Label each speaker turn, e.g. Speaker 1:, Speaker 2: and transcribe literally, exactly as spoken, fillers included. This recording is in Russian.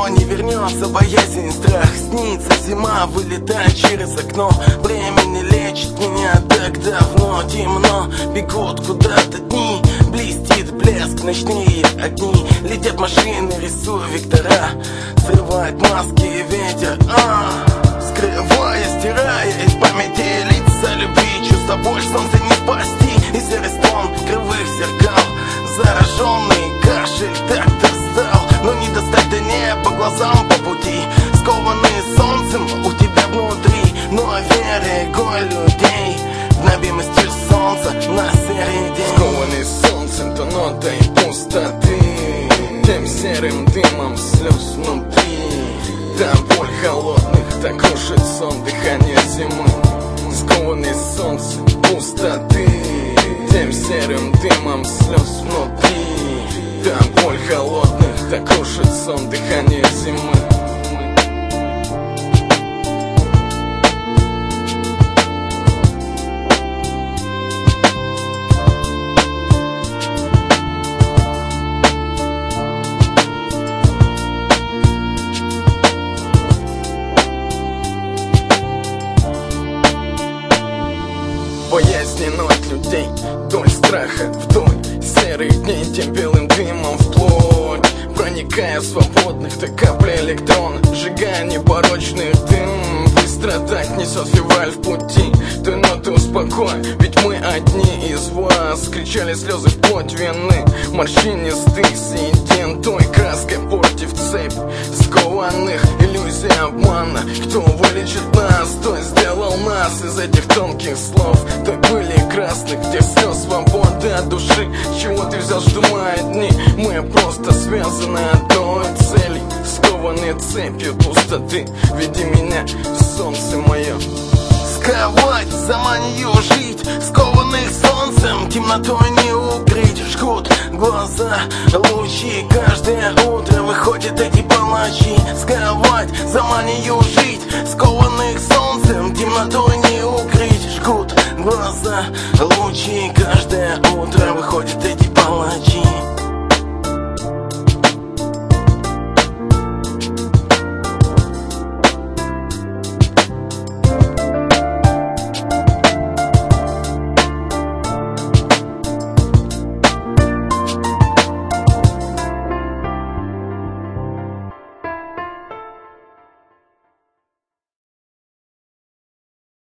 Speaker 1: никто не вернется, боязнь и страх. Снится зима, вылетает через окно. Время не лечит меня так давно. Темно, бегут куда-то дни. Блестит блеск, ночные огни. Летят машины, рисуя вектора. Срывает маски и ветер, а скрывая, стирая из памяти лица любви. Чувство боль, солнце не спасти. И серый стон кривых зеркал. Зараженный кашель так достал, но не достать до неба глазам по пути. Скованные солнцем у тебя внутри, но о вере голь людей. Мгновимостью солнца на серый день.
Speaker 2: Скованный солнцем, то нотой пустоты, тем серым дымом слез внутри. Там боль холодных, так крушит сон, дыхание зимы. Скованный солнцем пустоты, тем серым дымом слез внутри. Там боль холодных, так крушит сон, дыхание зимы. Боязнь от людей, вдоль страха, вдоль серых дней, тем белым дымом вплоть, проникая в свободных, так капли электрон, сжигая непорочных дым. Быстро так несет февраль в пути. Ты, но ты успокой, ведь мы одни из вас. Кричали слезы вплоть вины, морщинистый сиден той краской портив цепь скованных иллюзий обмана. Кто вылечит нас, кто сделал нас из этих тонких слов. Той были красных, где слез свободы от души. Чего ты взял, что мы одни? Мы просто связаны одной целью, скованные цепью пустоты. Веди меня в солнце мое.
Speaker 1: Сковать, за манию жить, скованных солнцем, темнотой не укрыть. Жгут глаза, лучи, каждое утро выходят эти палачи. Сковать, за манию жить, скованных солнцем, темнотой не укрыть. Жгут глаза, лучи, каждое утро выходят эти палачи.